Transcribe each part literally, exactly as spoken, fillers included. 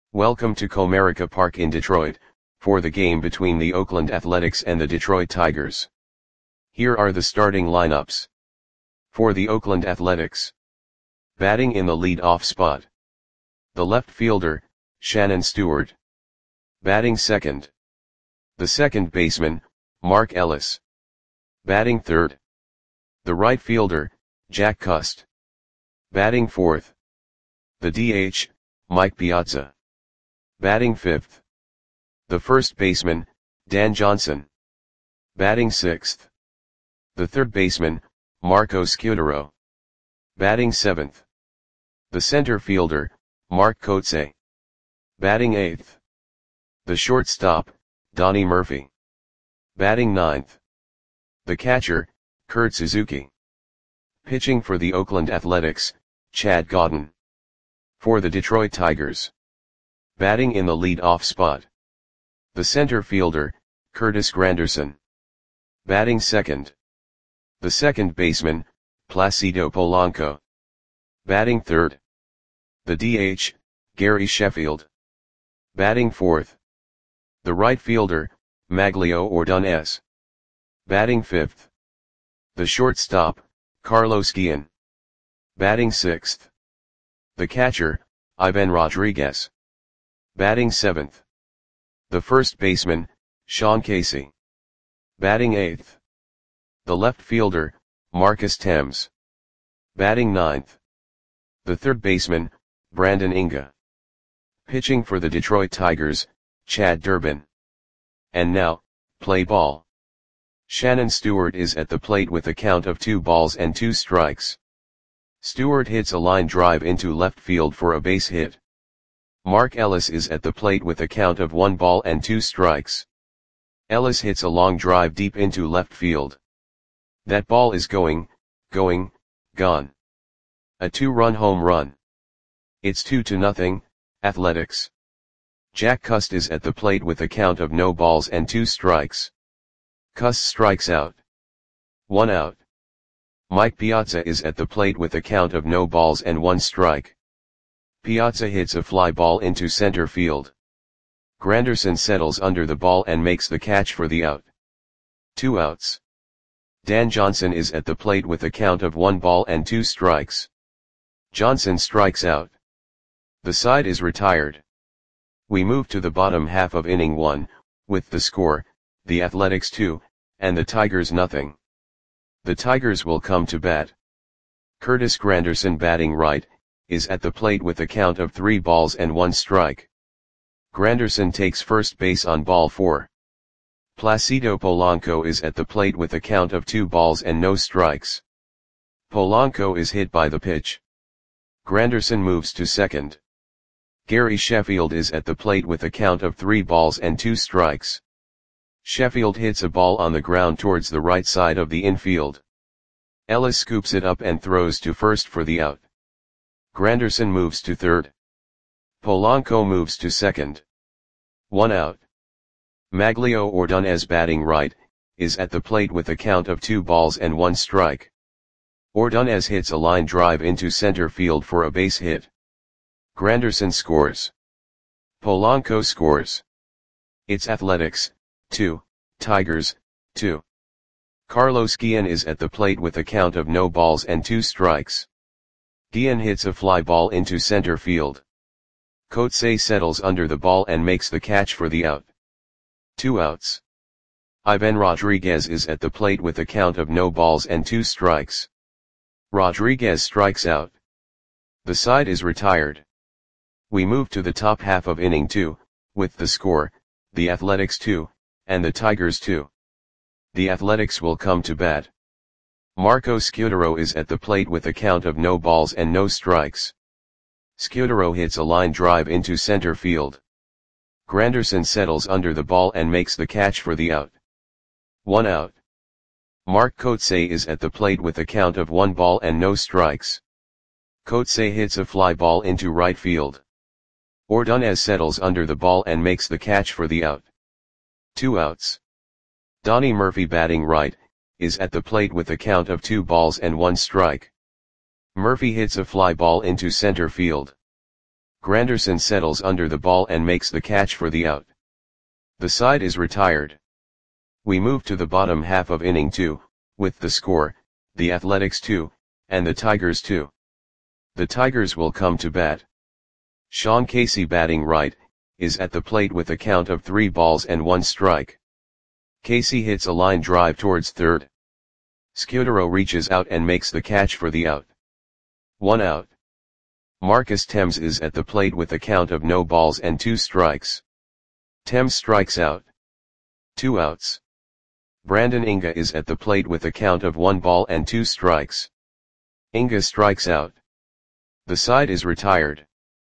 Welcome to Comerica Park in Detroit, for the game between the Oakland Athletics and the Detroit Tigers. Here are the starting lineups. For the Oakland Athletics. Batting in the lead-off spot. The left fielder, Shannon Stewart. Batting second. The second baseman, Mark Ellis. Batting third. The right fielder, Jack Cust. Batting fourth. The D H, Mike Piazza. Batting fifth. The first baseman, Dan Johnson. Batting sixth. The third baseman, Marco Scutaro. Batting seventh. The center fielder, Mark Kotsay. Batting eighth. The shortstop, Donnie Murphy. Batting ninth. The catcher, Kurt Suzuki. Pitching for the Oakland Athletics, Chad Godin. For the Detroit Tigers. Batting in the lead-off spot. The center fielder, Curtis Granderson. Batting second. The second baseman, Placido Polanco. Batting third. The D H, Gary Sheffield. Batting fourth. The right fielder, Maglio Ordonez. Batting fifth. The shortstop, Carlos Guillen. Batting sixth. The catcher, Ivan Rodriguez. Batting seventh. The first baseman, Sean Casey. Batting eighth. The left fielder, Marcus Thames. Batting ninth. The third baseman, Brandon Inga. Pitching for the Detroit Tigers, Chad Durbin. And now, play ball. Shannon Stewart is at the plate with a count of two balls and two strikes. Stewart hits a line drive into left field for a base hit. Mark Ellis is at the plate with a count of one ball and two strikes. Ellis hits a long drive deep into left field. That ball is going, going, gone. A two-run home run. It's two to nothing, Athletics. Jack Cust is at the plate with a count of no balls and two strikes. Cust strikes out. One out. Mike Piazza is at the plate with a count of no balls and one strike. Piazza hits a fly ball into center field. Granderson settles under the ball and makes the catch for the out. Two outs. Dan Johnson is at the plate with a count of one ball and two strikes. Johnson strikes out. The side is retired. We move to the bottom half of inning one, with the score, the Athletics two, and the Tigers nothing. The Tigers will come to bat. Curtis Granderson batting right, is at the plate with a count of three balls and one strike. Granderson takes first base on ball four. Placido Polanco is at the plate with a count of two balls and no strikes. Polanco is hit by the pitch. Granderson moves to second. Gary Sheffield is at the plate with a count of three balls and two strikes. Sheffield hits a ball on the ground towards the right side of the infield. Ellis scoops it up and throws to first for the out. Granderson moves to third. Polanco moves to second. One out. Maglio Ordonez batting right, is at the plate with a count of two balls and one strike. Ordonez hits a line drive into center field for a base hit. Granderson scores. Polanco scores. It's Athletics, two, Tigers, two. Carlos Guillen is at the plate with a count of no balls and two strikes. Guillen hits a fly ball into center field. Kotsay settles under the ball and makes the catch for the out. Two outs. Ivan Rodriguez is at the plate with a count of no balls and two strikes. Rodriguez strikes out. The side is retired. We move to the top half of inning two, with the score, the Athletics two, and the Tigers two. The Athletics will come to bat. Marco Scutaro is at the plate with a count of no balls and no strikes. Scutaro hits a line drive into center field. Granderson settles under the ball and makes the catch for the out. One out. Mark Kotsay is at the plate with a count of one ball and no strikes. Kotsay hits a fly ball into right field. Ordonez settles under the ball and makes the catch for the out. Two outs. Donnie Murphy batting right, is at the plate with a count of two balls and one strike. Murphy hits a fly ball into center field. Granderson settles under the ball and makes the catch for the out. The side is retired. We move to the bottom half of inning two, with the score, the Athletics two, and the Tigers two. The Tigers will come to bat. Sean Casey, batting right, is at the plate with a count of three balls and one strike. Casey hits a line drive towards third. Scudero reaches out and makes the catch for the out. One out. Marcus Thames is at the plate with a count of no balls and two strikes. Thames strikes out. Two outs. Brandon Inga is at the plate with a count of one ball and two strikes. Inga strikes out. The side is retired.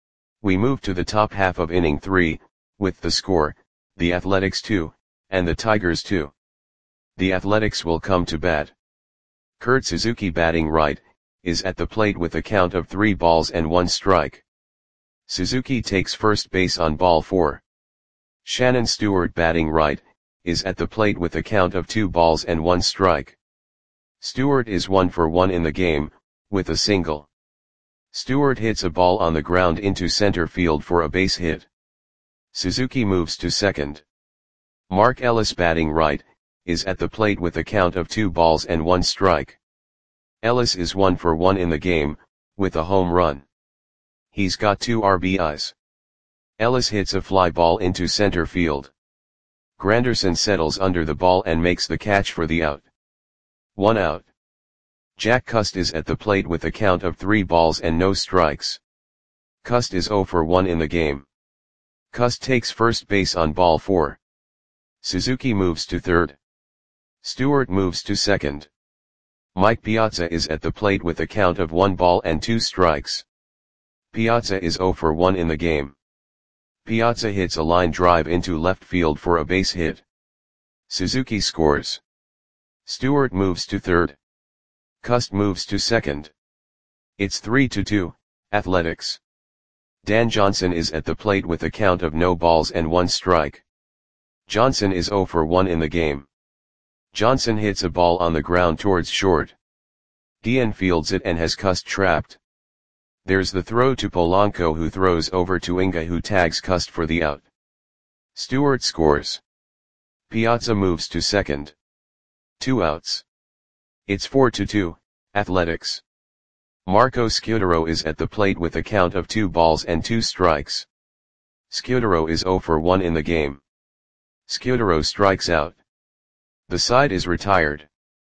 We move to the top half of inning three, with the score, the Athletics two, and the Tigers two. The Athletics will come to bat. Kurt Suzuki, batting right, is at the plate with a count of three balls and one strike. Suzuki takes first base on ball four. Shannon Stewart, batting right, is at the plate with a count of two balls and one strike. Stewart is one for one in the game, with a single. Stewart hits a ball on the ground into center field for a base hit. Suzuki moves to second. Mark Ellis, batting right, is at the plate with a count of two balls and one strike. Ellis is one for one in the game, with a home run. He's got two R B Is. Ellis hits a fly ball into center field. Granderson settles under the ball and makes the catch for the out. One out. Jack Cust is at the plate with a count of three balls and no strikes. Cust is zero for one in the game. Cust takes first base on ball four. Suzuki moves to third. Stewart moves to second. Mike Piazza is at the plate with a count of one ball and two strikes. Piazza is zero for one in the game. Piazza hits a line drive into left field for a base hit. Suzuki scores. Stewart moves to third. Cust moves to second. It's three to two, Athletics. Dan Johnson is at the plate with a count of no balls and one strike. Johnson is zero for one in the game. Johnson hits a ball on the ground towards short. Dean fields it and has Cust trapped. There's the throw to Polanco, who throws over to Inga, who tags Cust for the out. Stewart scores. Piazza moves to second. Two outs. It's four to two, Athletics. Marco Scudero is at the plate with a count of two balls and two strikes. Scudero is zero for one in the game. Scudero strikes out. The side is retired.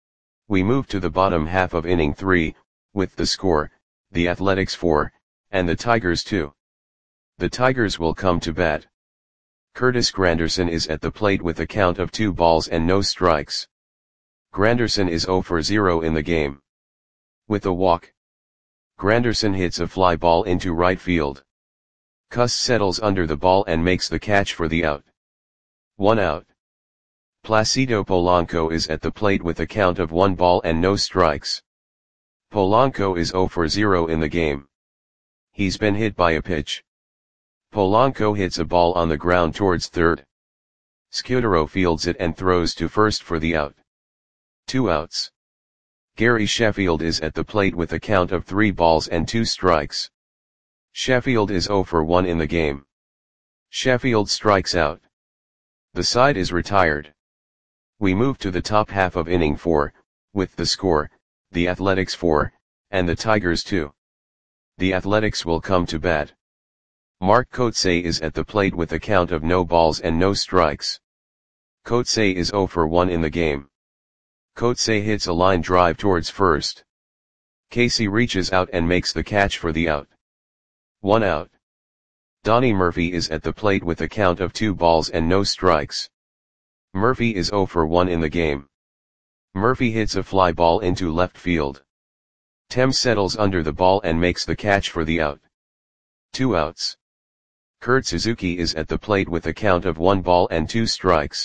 We move to the bottom half of inning three, with the score, the Athletics four, and the Tigers two. The Tigers will come to bat. Curtis Granderson is at the plate with a count of two balls and no strikes. Granderson is zero for zero in the game. With a walk. Granderson hits a fly ball into right field. Cust settles under the ball and makes the catch for the out. One out. Placido Polanco is at the plate with a count of one ball and no strikes. Polanco is zero for zero in the game. He's been hit by a pitch. Polanco hits a ball on the ground towards third. Scudero fields it and throws to first for the out. Two outs. Gary Sheffield is at the plate with a count of three balls and two strikes. Sheffield is zero for one in the game. Sheffield strikes out. The side is retired. We move to the top half of inning four, with the score, the Athletics four, and the Tigers two. The Athletics will come to bat. Mark Kotsay is at the plate with a count of no balls and no strikes. Kotsay is zero for one in the game. Kotsay hits a line drive towards first. Casey reaches out and makes the catch for the out. One out. Donnie Murphy is at the plate with a count of two balls and no strikes. Murphy is zero for one in the game. Murphy hits a fly ball into left field. Thames settles under the ball and makes the catch for the out. Two outs. Kurt Suzuki is at the plate with a count of one ball and two strikes.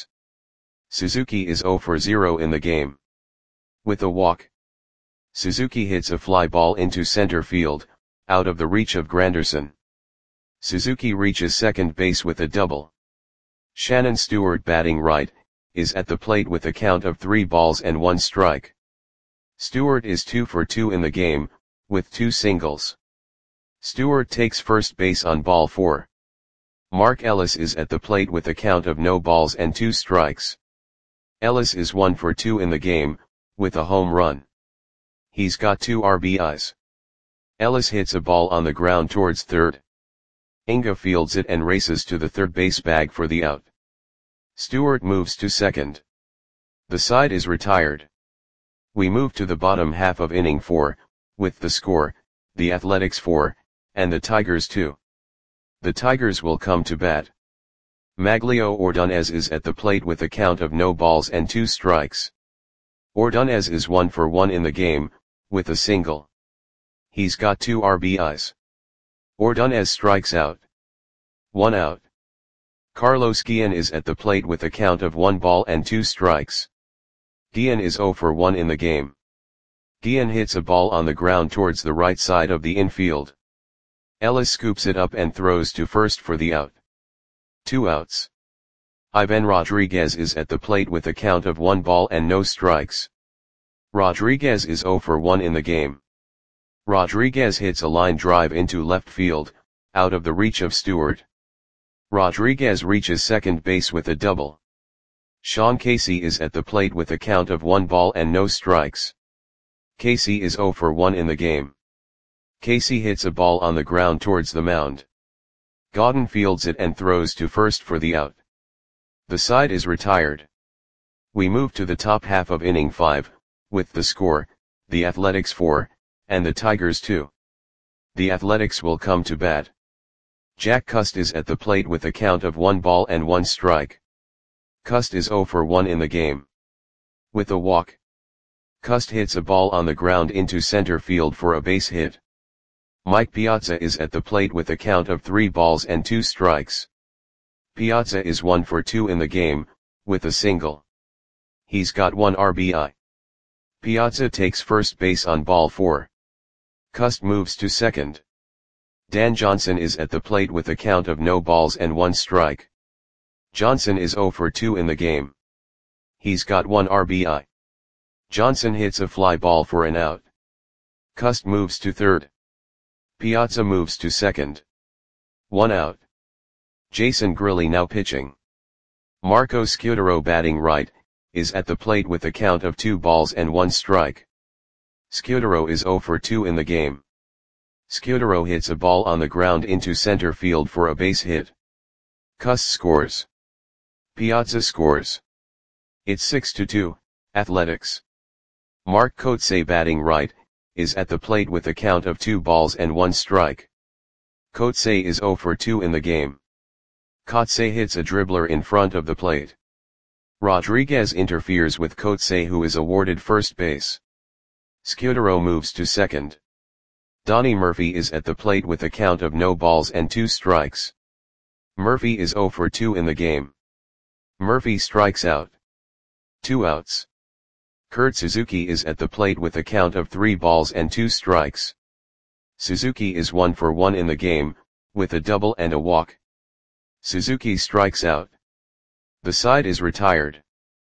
Suzuki is zero for zero in the game. With a walk. Suzuki hits a fly ball into center field, out of the reach of Granderson. Suzuki reaches second base with a double. Shannon Stewart, batting right, is at the plate with a count of three balls and one strike. Stewart is two for two in the game, with two singles. Stewart takes first base on ball four. Mark Ellis is at the plate with a count of no balls and two strikes. Ellis is one for two in the game, with a home run. He's got two R B Is. Ellis hits a ball on the ground towards third. Inga fields it and races to the third base bag for the out. Stewart moves to second. The side is retired. We move to the bottom half of inning four, with the score, the Athletics four, and the Tigers two. The Tigers will come to bat. Maglio Ordonez is at the plate with a count of no balls and two strikes. Ordonez is one for one in the game, with a single. He's got two R B Is. Ordonez strikes out. One out. Carlos Guillen is at the plate with a count of one ball and two strikes. Guillen is zero for one in the game. Guillen hits a ball on the ground towards the right side of the infield. Ellis scoops it up and throws to first for the out. Two outs. Ivan Rodriguez is at the plate with a count of one ball and no strikes. Rodriguez is zero for one in the game. Rodriguez hits a line drive into left field, out of the reach of Stewart. Rodriguez reaches second base with a double. Sean Casey is at the plate with a count of one ball and no strikes. Casey is zero for one in the game. Casey hits a ball on the ground towards the mound. Godden fields it and throws to first for the out. The side is retired. We move to the top half of inning five, with the score, the Athletics four, and the Tigers two. The Athletics will come to bat. Jack Cust is at the plate with a count of one ball and one strike. Cust is zero for one in the game. With a walk. Cust hits a ball on the ground into center field for a base hit. Mike Piazza is at the plate with a count of three balls and two strikes. Piazza is one for two in the game, with a single. He's got one R B I. Piazza takes first base on ball four. Cust moves to second. Dan Johnson is at the plate with a count of no balls and one strike. Johnson is zero for two in the game. He's got one R B I. Johnson hits a fly ball for an out. Cust moves to third. Piazza moves to second. One out. Jason Grilli now pitching. Marco Scutaro batting right, is at the plate with a count of two balls and one strike. Scutaro is zero for two in the game. Scutaro hits a ball on the ground into center field for a base hit. Cust scores. Piazza scores. It's six to two, Athletics. Mark Kotsay batting right, is at the plate with a count of two balls and one strike. Kotsay is zero for two in the game. Kotsay hits a dribbler in front of the plate. Rodriguez interferes with Kotsay, who is awarded first base. Scutaro moves to second. Donnie Murphy is at the plate with a count of no balls and two strikes. Murphy is zero for two in the game. Murphy strikes out. Two outs. Kurt Suzuki is at the plate with a count of three balls and two strikes. Suzuki is one for one in the game, with a double and a walk. Suzuki strikes out. The side is retired.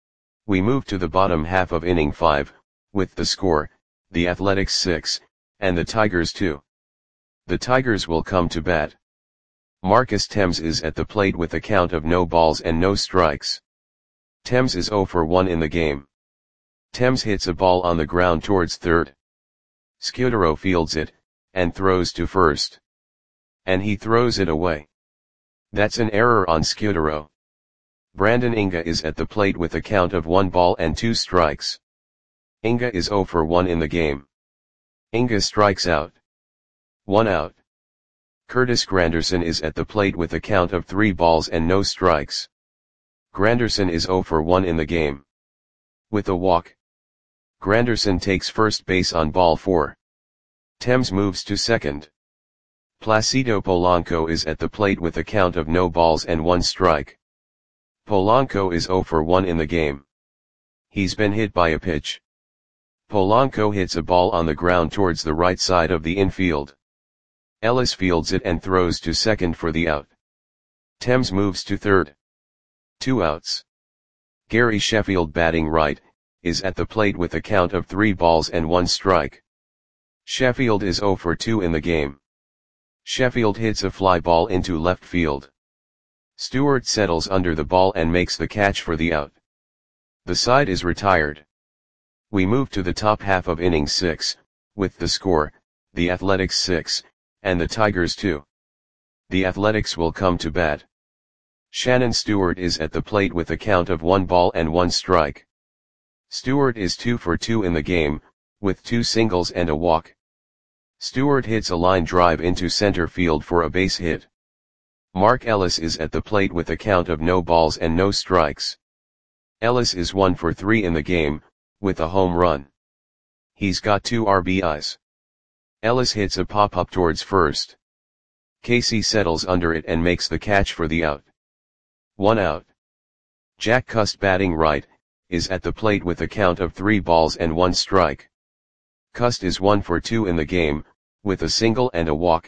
We move to the bottom half of inning five, with the score, the Athletics six, and the Tigers two. The Tigers will come to bat. Marcus Thames is at the plate with a count of no balls and no strikes. Thames is zero for one in the game. Thames hits a ball on the ground towards third. Scutaro fields it, and throws to first. And he throws it away. That's an error on Scutaro. Brandon Inga is at the plate with a count of one ball and two strikes. Inga is zero for one in the game. Inga strikes out. One out. Curtis Granderson is at the plate with a count of three balls and no strikes. Granderson is zero for one in the game. With a walk. Granderson takes first base on ball four. Thames moves to second. Placido Polanco is at the plate with a count of no balls and one strike. Polanco is zero for one in the game. He's been hit by a pitch. Polanco hits a ball on the ground towards the right side of the infield. Ellis fields it and throws to second for the out. Thames moves to third. Two outs. Gary Sheffield batting right, is at the plate with a count of three balls and one strike. Sheffield is zero for two in the game. Sheffield hits a fly ball into left field. Stewart settles under the ball and makes the catch for the out. The side is retired. We move to the top half of inning six, with the score, the Athletics six, and the Tigers two. The Athletics will come to bat. Shannon Stewart is at the plate with a count of one ball and one strike. Stewart is two for two in the game, with two singles and a walk. Stewart hits a line drive into center field for a base hit. Mark Ellis is at the plate with a count of no balls and no strikes. Ellis is one for three in the game, with a home run. He's got two R B Is. Ellis hits a pop-up towards first. Casey settles under it and makes the catch for the out. One out. Jack Cust, batting right, is at the plate with a count of three balls and one strike. Cust is one for two in the game, with a single and a walk.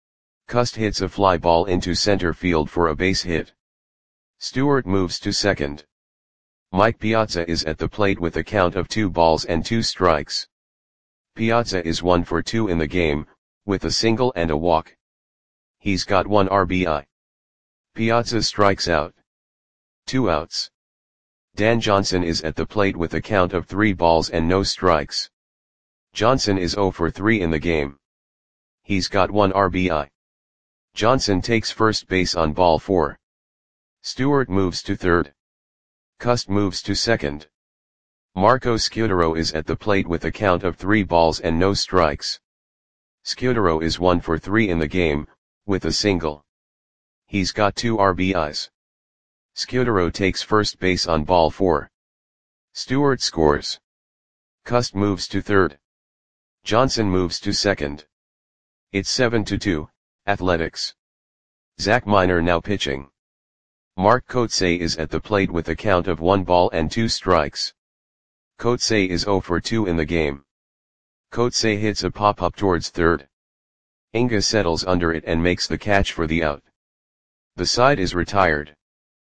Cust hits a fly ball into center field for a base hit. Stewart moves to second. Mike Piazza is at the plate with a count of two balls and two strikes. Piazza is one for two in the game, with a single and a walk. He's got one R B I. Piazza strikes out. Two outs. Dan Johnson is at the plate with a count of three balls and no strikes. Johnson is zero for three in the game. He's got one R B I. Johnson takes first base on ball four. Stewart moves to third. Cust moves to second. Marco Scudero is at the plate with a count of three balls and no strikes. Scudero is one for three in the game, with a single. He's got two R B Is. Scudero takes first base on ball four. Stewart scores. Cust moves to third. Johnson moves to second. It's seven to two, Athletics. Zach Miner now pitching. Mark Kotsay is at the plate with a count of one ball and two strikes. Kotsay is zero for two in the game. Kotsay hits a pop-up towards third. Inga settles under it and makes the catch for the out. The side is retired.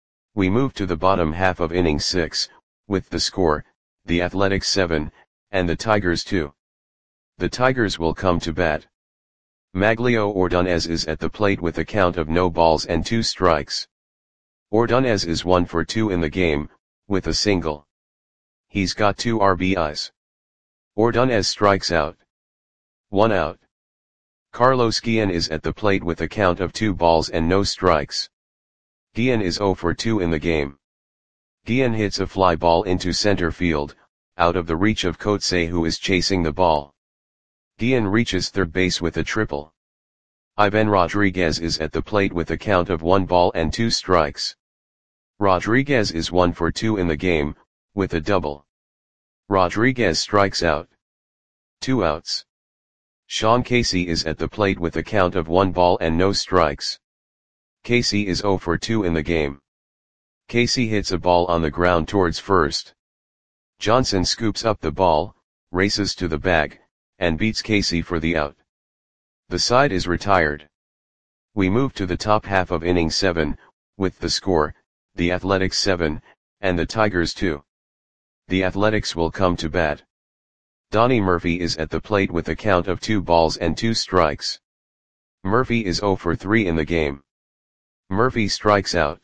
We move to the bottom half of inning six, with the score, the Athletics seven, and the Tigers two. The Tigers will come to bat. Maglio Ordonez is at the plate with a count of no balls and two strikes. Ordonez is one for two in the game, with a single. He's got two R B Is. Ordonez strikes out. One out. Carlos Guillen is at the plate with a count of two balls and no strikes. Guillen is zero for two in the game. Guillen hits a fly ball into center field, out of the reach of Kotsay, who is chasing the ball. Guillen reaches third base with a triple. Ivan Rodriguez is at the plate with a count of one ball and two strikes. Rodriguez is one for two in the game, with a double. Rodriguez strikes out. Two outs. Sean Casey is at the plate with a count of one ball and no strikes. Casey is zero for two in the game. Casey hits a ball on the ground towards first. Johnson scoops up the ball, races to the bag, and beats Casey for the out. The side is retired. We move to the top half of inning seven, with the score, the Athletics seven, and the Tigers two. The Athletics will come to bat. Donnie Murphy is at the plate with a count of two balls and two strikes. Murphy is zero for three in the game. Murphy strikes out.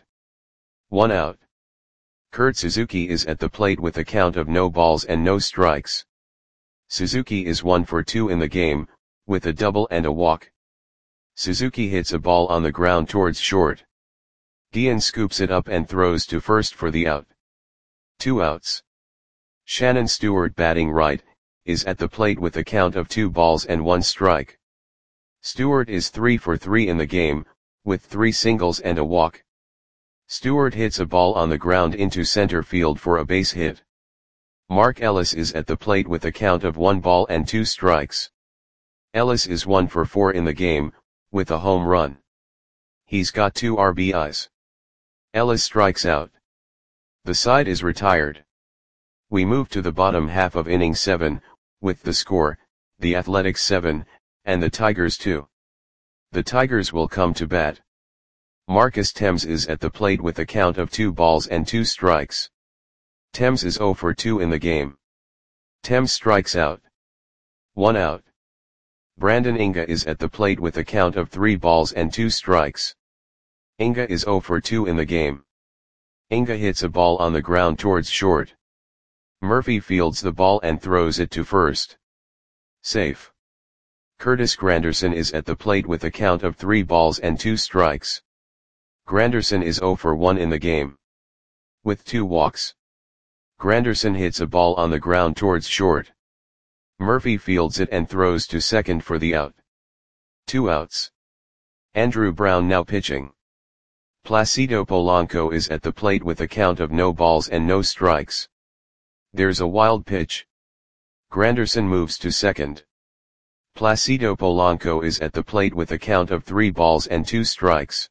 One out. Kurt Suzuki is at the plate with a count of no balls and no strikes. Suzuki is one for two in the game, with a double and a walk. Suzuki hits a ball on the ground towards short. Guillen scoops it up and throws to first for the out. Two outs. Shannon Stewart, batting right, is at the plate with a count of two balls and one strike. Stewart is three for three in the game, with three singles and a walk. Stewart hits a ball on the ground into center field for a base hit. Mark Ellis is at the plate with a count of one ball and two strikes. Ellis is one for four in the game, with a home run. He's got two R B Is. Ellis strikes out. The side is retired. We move to the bottom half of inning seven, with the score, the Athletics seven, and the Tigers two. The Tigers will come to bat. Marcus Thames is at the plate with a count of two balls and two strikes. Thames is zero for two in the game. Thames strikes out. One out. Brandon Inga is at the plate with a count of three balls and two strikes. Inga is zero for two in the game. Inga hits a ball on the ground towards short. Murphy fields the ball and throws it to first. Safe. Curtis Granderson is at the plate with a count of three balls and two strikes. Granderson is zero for one in the game. With two walks. Granderson hits a ball on the ground towards short. Murphy fields it and throws to second for the out. Two outs. Andrew Brown now pitching. Placido Polanco is at the plate with a count of no balls and no strikes. There's a wild pitch. Granderson moves to second. Placido Polanco is at the plate with a count of three balls and two strikes.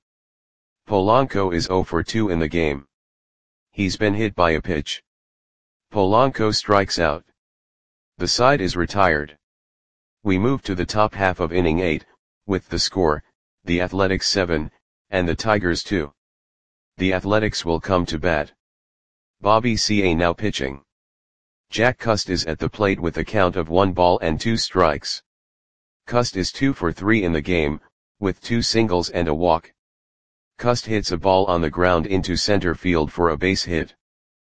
Polanco is zero for two in the game. He's been hit by a pitch. Polanco strikes out. The side is retired. We move to the top half of inning eight, with the score, the Athletics seven, and the Tigers two. The Athletics will come to bat. Bobby C A now pitching. Jack Cust is at the plate with a count of one ball and two strikes. Cust is two for three in the game, with two singles and a walk. Cust hits a ball on the ground into center field for a base hit.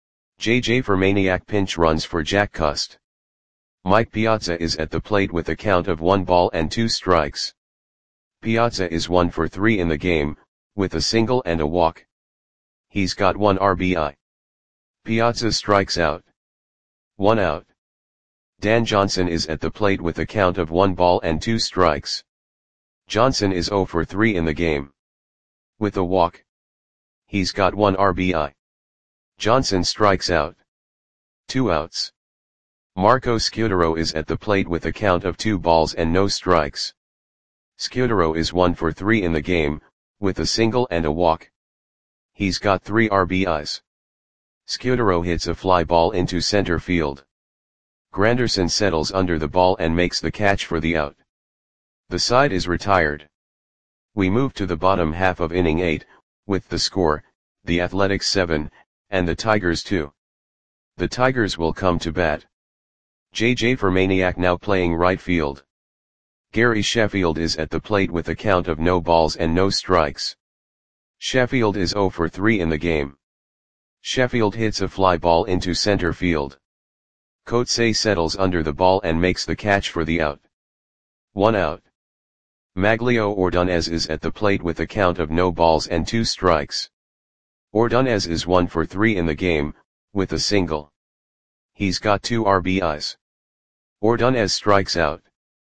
J J Fermaniak pinch runs for Jack Cust. Mike Piazza is at the plate with a count of one ball and two strikes. Piazza is one for three in the game, with a single and a walk. He's got one R B I. Piazza strikes out. One out. Dan Johnson is at the plate with a count of one ball and two strikes. Johnson is zero for three in the game. With a walk. He's got one R B I. Johnson strikes out. Two outs. Marco Scutaro is at the plate with a count of two balls and no strikes. Scutaro is one for three in the game, with a single and a walk. He's got three R B Is. Scutaro hits a fly ball into center field. Granderson settles under the ball and makes the catch for the out. The side is retired. We move to the bottom half of inning eight, with the score, the Athletics seven, and the Tigers two. The Tigers will come to bat. J J Fermaniak now playing right field. Gary Sheffield is at the plate with a count of no balls and no strikes. Sheffield is zero for three in the game. Sheffield hits a fly ball into center field. Coetzee settles under the ball and makes the catch for the out. One out. Maglio Ordonez is at the plate with a count of no balls and two strikes. Ordonez is one for three in the game, with a single. He's got two R B Is. Ordonez strikes out.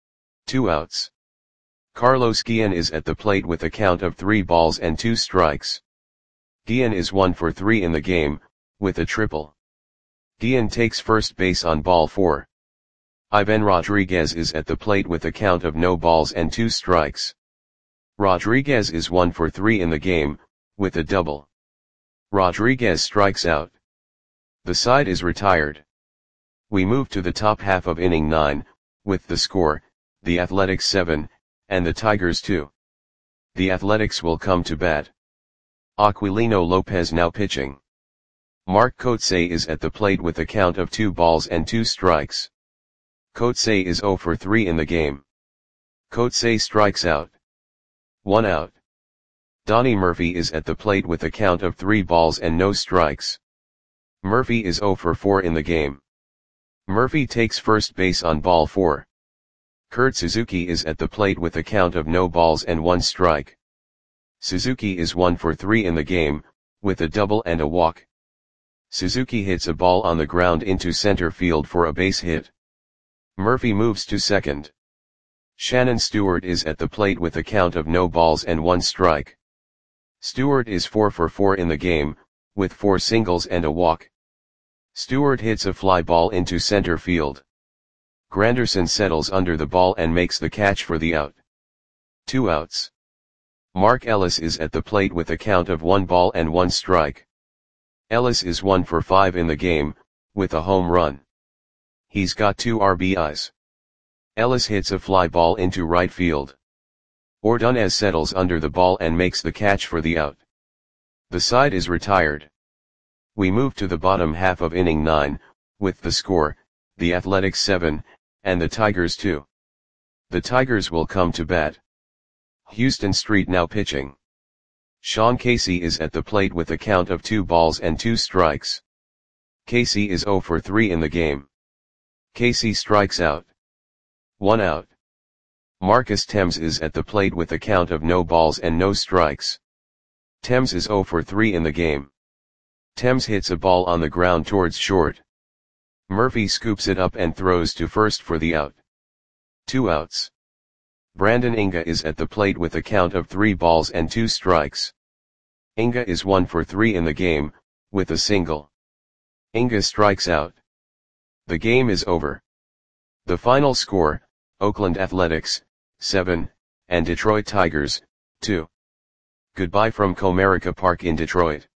Two outs. Carlos Guillen is at the plate with a count of three balls and two strikes. Guillen is one for three in the game, with a triple. Guillen takes first base on ball four. Ivan Rodriguez is at the plate with a count of no balls and two strikes. Rodriguez is one for three in the game, with a double. Rodriguez strikes out. The side is retired. We move to the top half of inning nine, with the score, the Athletics seven, and the Tigers two. The Athletics will come to bat. Aquilino Lopez now pitching. Mark Coetzee is at the plate with a count of two balls and two strikes. Coetzee is zero for three in the game. Coetzee strikes out. One out. Donnie Murphy is at the plate with a count of three balls and no strikes. Murphy is zero for four in the game. Murphy takes first base on ball four. Kurt Suzuki is at the plate with a count of no balls and one strike. Suzuki is one for three in the game, with a double and a walk. Suzuki hits a ball on the ground into center field for a base hit. Murphy moves to second. Shannon Stewart is at the plate with a count of no balls and one strike. Stewart is four for four in the game, with four singles and a walk. Stewart hits a fly ball into center field. Granderson settles under the ball and makes the catch for the out. Two outs. Mark Ellis is at the plate with a count of one ball and one strike. Ellis is one for five in the game, with a home run. He's got two R B Is. Ellis hits a fly ball into right field. Ordonez settles under the ball and makes the catch for the out. The side is retired. We move to the bottom half of inning nine, with the score, the Athletics seven, and the Tigers two. The Tigers will come to bat. Houston Street now pitching. Sean Casey is at the plate with a count of two balls and two strikes. Casey is zero for three in the game. Casey strikes out. One out. Marcus Thames is at the plate with a count of no balls and no strikes. Thames is zero for three in the game. Thames hits a ball on the ground towards short. Murphy scoops it up and throws to first for the out. Two outs. Brandon Inga is at the plate with a count of three balls and two strikes. Inga is one for three in the game, with a single. Inga strikes out. The game is over. The final score, Oakland Athletics, seven, and Detroit Tigers, two. Goodbye from Comerica Park in Detroit.